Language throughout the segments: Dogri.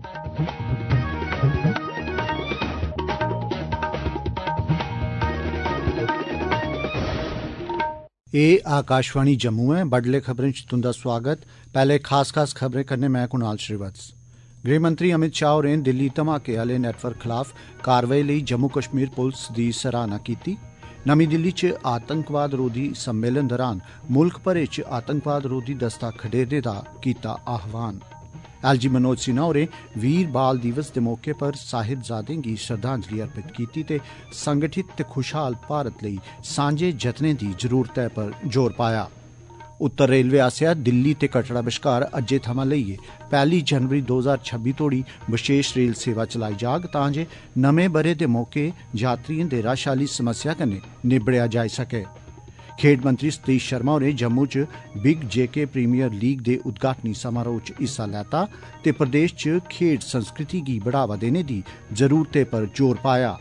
ये आकाशवाणी जम्मू है। बडले खबरें च तुंदा स्वागत। पहले खास खबरें करने मैं कुणाल श्रीवत्स। गृहमंत्री अमित शाह होरें दिल्ली धमाके आले नेटवर्क खिलाफ कारवाई लेई जम्मू कश्मीर पुलिस दी सराहना कीती। नमीं दिल्ली च आतंकवाद रोधी सम्मेलन दौरान मुल्क भरे च आतंकवाद रोधी दस्ता खडेरने दा कीता आह्वान। एलजी मनोज सिन्हा होरें वीर बाल दिवस दे मौके पर साहिबजादें गी श्रद्धांजलि अर्पित कीती ते संगठित ते खुशहाल भारत लेई सांझे जतनें दी जरूरतै पर जोर पाया। उत्तर रेलवे आसेआ दिल्ली ते कटड़ा बश्कार अज्जै थमां लेइयै 1 जनवरी 2026 तोड़ी विशेष रेल सेवा चलाई जाग तां जे नमें ब'रे दे मौके यात्रिएं दे रश आह्ली समस्या कन्नै निब्बड़ेआ जाई सकै। खेड मंत्री सतीश शर्मा होरें जम्मू च बिग जेके प्रीमियर लीग दे उद्घाटनी समारोह च हिस्सा लैता ते प्रदेश च खेड संस्कृति गी बढ़ावा देने दी जरूरतै पर जोर पाया।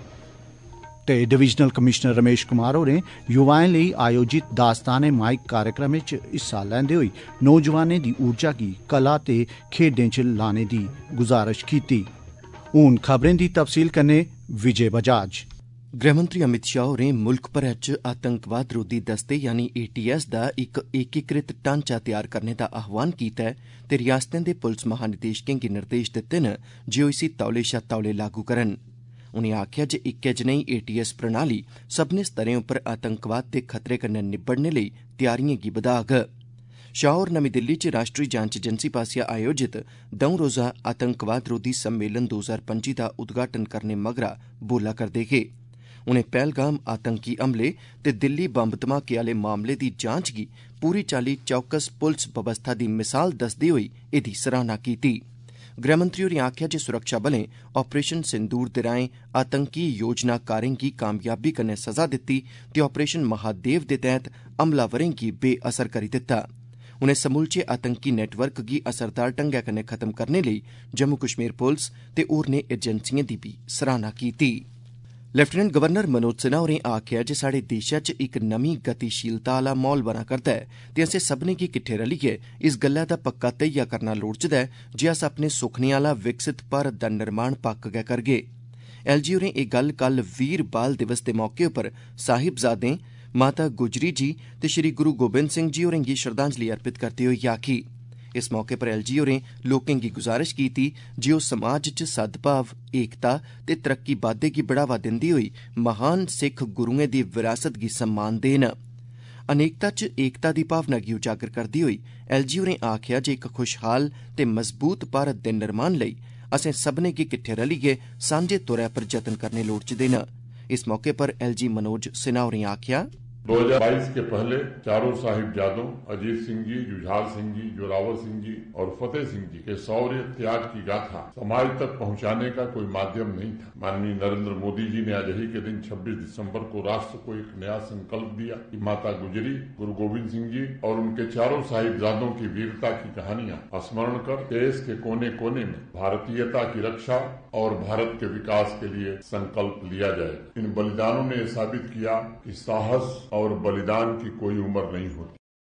ते डिवीजनल कमिश्नर रमेश कुमार होरें युवाएं लेई आयोजित दास्ताने माइक कार्यक्रम च हिस्सा लैंदे होई नौजवानें दी ऊर्जा गी कला ते खेड्डें च लाने दी गुजारिश कीती। हून खबरें दी तफसील कन्नै विजय बजाज। गृहमंत्री अमित शाह होरें मुल्क भरै च आतंकवाद रोधी दस्ते यानी ATS दा इक एकीकृत ढांचा तैयार करने दा आह्वान कीता ऐ ते रियासतें दे पुलस महानिदेशकें गी निर्देश दित्ते न जे ओह् इसी तौले शा तौले लागू करन। उनें आखेआ जे इक्कै जनेही ATS प्रणाली सब्भनें स्तरें उप्पर आतंकवाद दे खतरे कन्नै निब्बड़ने लेई तैयारिएं गी बधाग। शाह होर नमीं दिल्ली च राष्ट्री जांच एजेंसी पास्सेआ आयोजित 2 रोज़ा आतंकवाद रोधी सम्मेलन 2025 दा उद्घाटन करने मगरा बोला करदे हे। उनें पहलगाम आतंकी हमले ते दिल्ली बंब धमाके आले मामले दी जांच गी पूरी चाल्ली चौकस पुलस बवस्था दी मिसाल दसदे होई एह्दी सराहना कीती। गृहमंत्री होरें आखेआ जे सुरक्षा बलें ऑपरेशन सिंदूर दे राएं आतंकी योजनाकारें गी कामयाबी कन्नै सजा दित्ती ते ऑपरेशन महादेव दे तैह्त हमलावरें गी बेअसर करी दित्ता। उनें समूलचे आतंकी नेटवर्क गी असरदार ढंगै कन्नै खत्म करने लेई जम्मू कश्मीर पुलस ते होरनें एजेंसिएं दी बी सराहना कीती। लेफ्टिनेंट गवर्नर मनोज सिन्हा होरें आखेआ जे साढ़े देशै च इक नमीं गतिशीलता आह्ला माहौल बना करदा ऐ ते असें सब्भनें गी किट्ठे रलियै इस गल्लै दा पक्का धेइया करना लोड़चदा ऐ जे अस अपने सुखने आह्ला विकसित भारत दा निर्माण पक्क गै करगे। LG होरें एह् गल्ल कल वीर बाल दिवस दे मौके उप्पर साहिबजादें माता गुजरी जी ते श्री गुरु गोबिंद सिंह जी होरें गी श्रद्धांजलि अर्पित करदे होई आखी। इस मौके पर LG होरें लोकें गी गुजारिश कीती जे ओह् समाज च सद्भाव, एकता ते तरक्की बाद्दे गी बढ़ावा दिंदे होई महान सिख गुरुएं दी विरासत गी सम्मान देन। अनेकता च एकता दी भावना गी उजागर करदे होई LG होरें आखेआ जे इक खुशहाल ते मजबूत भारत दे निर्माण लेई असें सब्भनें गी किट्ठे रलियै सांझे तौरा पर जतन करने लोड़चदे न। इस मौके पर LG मनोज सिन्हा होरें आखेआ 2022 के पहले चारों साहिबजादों अजीत सिंह जी, जुझार सिंह जी, जोरावर सिंह जी और फतेह सिंह जी के शौर्य त्याग की गाथा समाज तक पहुंचाने का कोई माध्यम नहीं था। माननीय नरेंद्र मोदी जी ने आज ही के दिन 26 दिसंबर को राष्ट्र को एक नया संकल्प दिया कि माता गुजरी, गुरु गोविंद सिंह जी और उनके चारों साहिबजादों की वीरता की कहानियां स्मरण कर देश के कोने कोने में भारतीयता की रक्षा और भारत के विकास के लिए संकल्प लिया जाए। इन बलिदानों ने साबित किया कि साहस और बलिदान की कोई उम्र नहीं होती।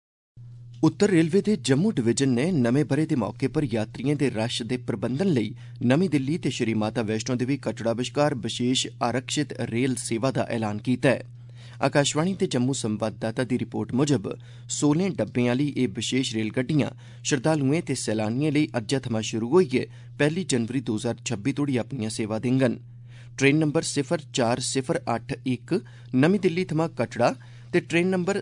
उत्तर रेलवे दे जम्मू डिवीजन ने नमें ब'रे दे मौके पर यात्रिएं दे रश दे प्रबंधन लेई नमीं दिल्ली ते श्री माता वैष्णो देवी कटड़ा बश्कार विशेष आरक्षित रेल सेवा दा ऐलान कीता है। आकाशवाणी ते जम्मू संवाददाता दी रिपोर्ट मुजब 16 डब्बें आह्ली एह् विशेष रेलगड्डियां श्रद्धालुएं ते सैलानिएं लेई अज्जै थमां शुरू होइयै 1 जनवरी 2026 तोड़ी अपनियां सेवा देङन। ट्रेन नंबर 04081 नमीं दिल्ली थमां कटड़ा ते ट्रेन नंबर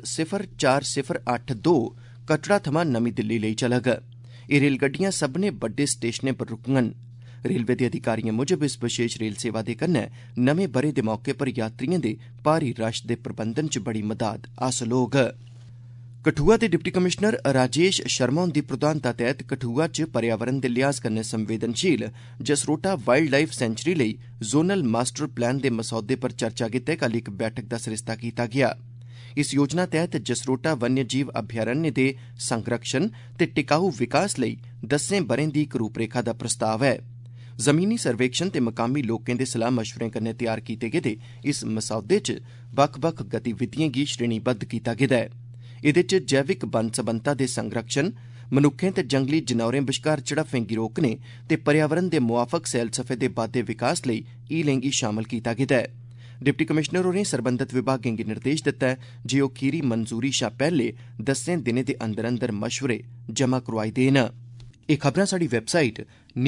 04082 कटड़ा थमां नमीं दिल्ली लेई चलग। एह् रेलगड्डियां सब्भनें बड्डे स्टेशनें पर रुकङन। रेलवे दे अधिकारिएं मुजब इस विशेष रेल सेवा दे कन्नै नमें ब'रे दे मौके पर यात्रिएं दे भारी रश दे प्रबंधन च बड़ी मदाद हासल होग। कठुआ दे डिप्टी कमिशनर राजेश शर्मा हुंदी प्रधानता तैह्त कठुआ च पर्यावरण दे लिहाज कन्नै संवेदनशील जसरोटा वाइल्ड लाइफ सेंचुरी लेई जोनल मास्टर प्लान दे मसौदे पर चर्चा गित्तै कल इक बैठक दा सरिस्ता कीता गेआ। इस योजना तैह्त जसरोटा वन्यजीव अभयारण्य दे संरक्षण ते टिकाऊ विकास लेई 10 ब'रें दी इक रूपरेखा दा प्रस्ताव ऐ। जमीनी सर्वेक्षण ते मकामी लोकें दे सलाह मशवरें कन्नै तैयार कीते गेदे इस मसौदे च बक्ख-बक्ख गतिविधिएं गी श्रेणीबद्ध कीता गेदा ऐ। एह्दे च जैविक बन्न सबन्नता दे संरक्षण, मनुक्खें ते जंगली जनौरें बश्कार झड़फ्फें गी रोकने ते पर्यावरण दे मुआफक सैलसफे दे बाद्दे विकास लेई हीलें गी शामल कीता गेदा ऐ। डिप्टी कमिशनर होरें सरबंधत विभागें गी निर्देश दित्ता ऐ जे ओह् खीरी मंजूरी शा पैह्ले 10 दिनें दे अंदर अंदर मशवरे जमा करोआई देन। एह् खबरां साढ़ी वैबसाइट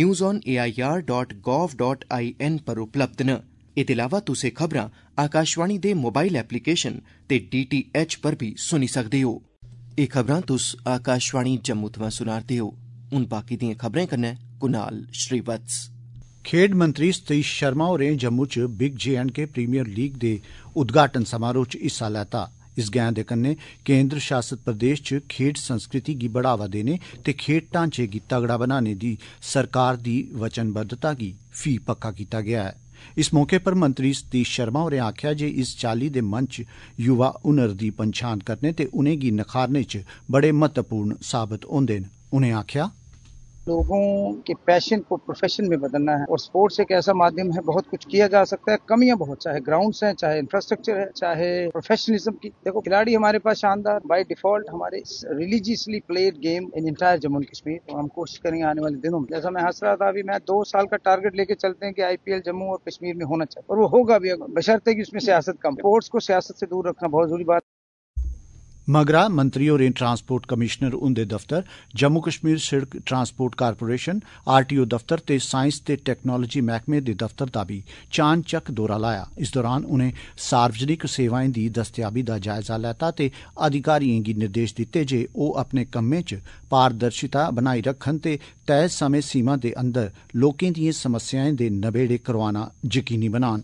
newsonair.gov.in पर उपलब्ध न। एह्दे अलावा तुस एह् खबरां आकाशवाणी दे मोबाइल एप्लीकेशन ते DTH पर बी सुनी सकदे हो। एह् खबरां तुस आकाशवाणी जम्मू थमां सुना'रदे हो। हुन बाकी दिएं खबरें कन्नै कुनाल श्रीवत्स। खेड मंत्री सतीश शर्मा होरें जम्मू च बिग J&K प्रीमियर लीग दे उद्घाटन समारोह च हिस्सा लैता। इस गैं दे कन्नै केंद्र शासित प्रदेश च खेड संस्कृति गी बढ़ावा देने ते खेड ढांचे गी तगड़ा बनाने दी सरकार दी वचनबद्धता गी फी पक्का कीता गेआ ऐ। इस मौके पर मंत्री सतीश शर्मा होरें आखेआ जे इस चाल्ली दे मंच युवा हुनर दी पंछान करने ते उनेंगी नखारने च बड़े महत्वपूर्ण साबत होंदे न। उनें आखेआ लोगों के पैशन को प्रोफेशन में बदलना है और स्पोर्ट्स एक ऐसा माध्यम है, बहुत कुछ किया जा सकता है। कमियां बहुत, चाहे ग्राउंड्स हैं, चाहे इंफ्रास्ट्रक्चर है, चाहे प्रोफेशनलिज्म की। देखो खिलाड़ी हमारे पास शानदार, बाय डिफॉल्ट हमारे religiously played game in entire Jammu and Kashmir. तो हम कोशिश करेंगे आने वाले दिनों में, जैसा मैं हंस रहा था अभी, मैं 2 साल का टारगेट लेके चलते हैं कि IPL जम्मू और कश्मीर में होना चाहिए और वो होगा भी, बशर्ते कि उसमें सियासत कम। स्पोर्ट्स को सियासत से दूर रखना बहुत जरूरी बात। मगरा मंत्री होरें ट्रांसपोर्ट कमिशनर हुंदे दफ्तर, जम्मू कश्मीर सिड़क ट्रांसपोर्ट कारपोरेशन, RTO दफ्तर ते साइंस ते टैक्नोलोजी मैह्कमे दे दफ्तर दा बी चानचक्क दौरा लाया। इस दौरान उनें सार्वजनिक सेवाएं दी दस्तयाबी दा जायजा लैता ते अधिकारिएं गी निर्देश दित्ते जे ओह् अपने कम्में च पारदर्शिता बनाई रखन ते तय समें सीमा दे अंदर लोकें दिएं समस्याएं दे नबेड़े करोआना यकीनी बनान।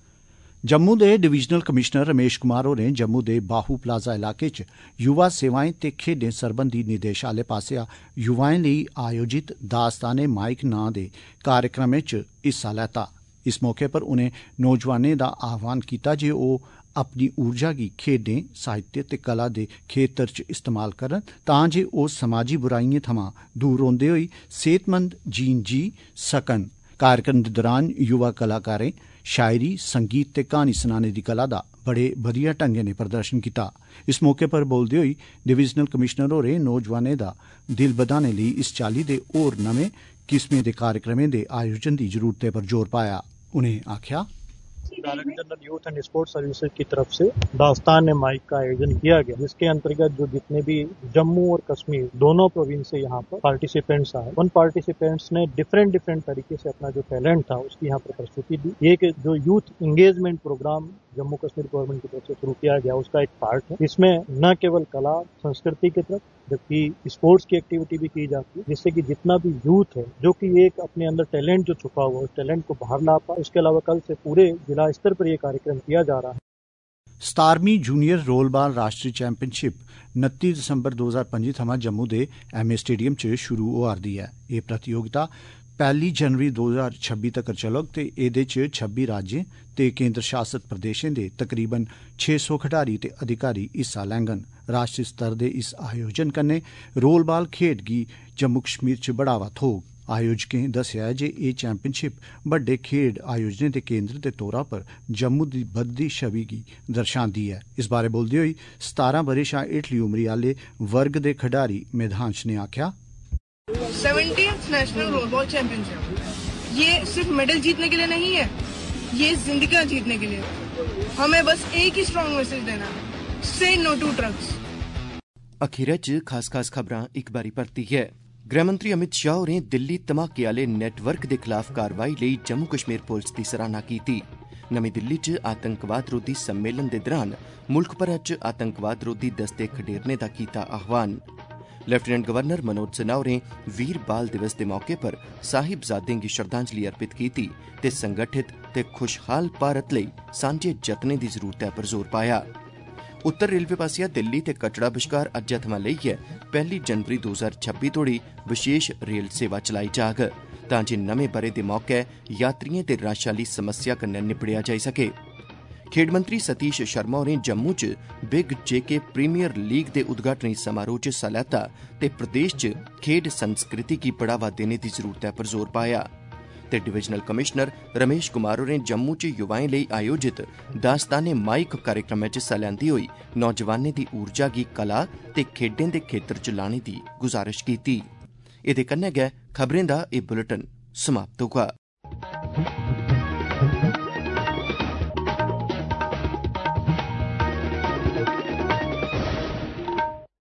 जम्मू दे डिवीजनल कमिशनर रमेश कुमार होरें जम्मू दे बाहू प्लाजा इलाके च युवा सेवाएं ते खेड्डें सरबंधी निदेशालय पास्सेआ युवाएं लेई आयोजित दास्ताने माइक नां दे कार्यक्रमें च हिस्सा लैता। इस मौके पर उनें नौजवानें दा आह्वान कीता जे ओह् अपनी ऊर्जा गी खेड्डें, साहित्य ते कला दे खेतर च इस्तेमाल करन तां जे ओह् समाजी बुराइयें थमां दूर रौंह्दे होई सेहतमंद जीन जी सकन। कार्यक्रम दे दौरान युवा कलाकारें शायरी, संगीत ते क्हानी सनाने दी कला दा बड़े बधिया ढंगै नै प्रदर्शन कीता। इस मौके पर बोलदे होई डिवीजनल कमिशनर होरें नौजवानें दा दिल बधाने लेई इस चाल्ली दे होर नमें किस्में दे कार्यक्रमें दे आयोजन दी जरूरतै पर जोर पाया। उनें आखेआ director general youth and sports services की तरफ से दास्तान माइक का आयोजन किया गया, जिसके अंतर्गत जो जितने भी जम्मू और कश्मीर दोनों प्रोविंस से यहाँ पर पार्टिसिपेंट्स आए, उन पार्टिसिपेंट्स ने डिफरेंट तरीके से अपना जो टैलेंट था उसकी यहाँ पर प्रस्तुति दी। ये जो youth engagement programme Jammu Kashmir government की तरफ से शुरू किया गया उसका एक पार्ट है। इसमें न केवल कला संस्कृति की तरफ जबकि स्पोर्ट्स की एक्टिविटी भी की जाती है, जिससे कि जितना भी यूथ है जो कि एक अपने अंदर टैलेंट जो छुपा हुआ है उस टैलेंट को बाहर ला पाए। उसके अलावा कल से पूरे जिला स्तर पर यह कार्यक्रम किया जा रहा है। 17वीं जूनियर रोलबाल राष्ट्रीय चैंपियनशिप 29 दिसंबर 2025 थमां जम्मू दे MA स्टेडियम च शुरू होआ'रदी ऐ। एह् प्रतियोगिता 1 जनवरी 2026 तक्कर चलग ते एह्दे च 26 राज्यें ते केंद्र शासित प्रदेशें दे तकरीबन 600 खडारी ते अधिकारी हिस्सा लैंगन। राष्ट्री स्तर दे इस आयोजन कन्नै रोलबाल खेड्ड गी जम्मू कश्मीर च बढ़ावा थ्होग। आयोजकें दस्सेआ जे एह् चैंपियनशिप बड्डे खेड्ड आयोजनें दे केंद्र दे तौरा पर जम्मू दी बधदी छवि गी दर्शांदी ऐ। इस बारै बोलदे होई 17 ब'रे शा हेठली उमरी आह्ले वर्ग दे खडारी मेधांश ने आखेआ 70th नेशनल रोलबॉल चैंपियनशिप ये सिर्फ मेडल जीतने के लिए नहीं है, ये जिंदगियां जीतने के लिए। हमें बस एक ही स्ट्रॉन्ग मैसेज देना है, से नो टू ड्रग्स। अखीरै च खास खबरां इक बारी परती है। गृहमंत्री अमित शाह होरें दिल्ली धमाके आह्ले नेटवर्क दे खिलाफ कार्रवाई लेई जम्मू कश्मीर पुलस दी सराहना कीती। नमीं दिल्ली च आतंकवाद रोधी सम्मेलन दे दौरान मुल्ख भरै च आतंकवाद रोधी दस्ते खडेरने दा कीता आह्वान। लेफ्टिनेंट गवर्नर मनोज सिन्हा होरें वीर बाल दिवस दे मौके पर साहिबजादें गी श्रद्धांजलि अर्पित कीती ते संगठित ते खुशहाल भारत लेई सांझे जतनें दी जरूरतै पर जोर पाया। उत्तर रेलवे पास्सेआ दिल्ली ते कटड़ा बश्कार अज्जै थमां लेइयै 1 जनवरी 2026 तोड़ी विशेष रेल सेवा चलाई जाग तां जे नमें ब'रे दे मौके यात्रिएं ते रश आह्ली समस्या कन्नै निबड़ेआ जाई सके। खेड मंत्री सतीश शर्मा होरें जम्मू च बिग JK प्रीमियर लीग दे उद्घाटनी समारोह च हिस्सा लैता ते प्रदेश च खेड संस्कृति गी बढ़ावा देने दी जरूरतै पर जोर पाया। ते डिवीजनल कमिश्नर रमेश कुमार होरें जम्मू च युवाएं लेई आयोजित दास्ताने माइक कार्यक्रम च हिस्सा लैंदे होई नौजवानें दी ऊर्जा गी कला ते खेड्डें दे खेत्तर च लाने दी गुजारिश कीती। एह्दे कन्नै गै खबरें दा एह् बुलेटिन समाप्त होआ।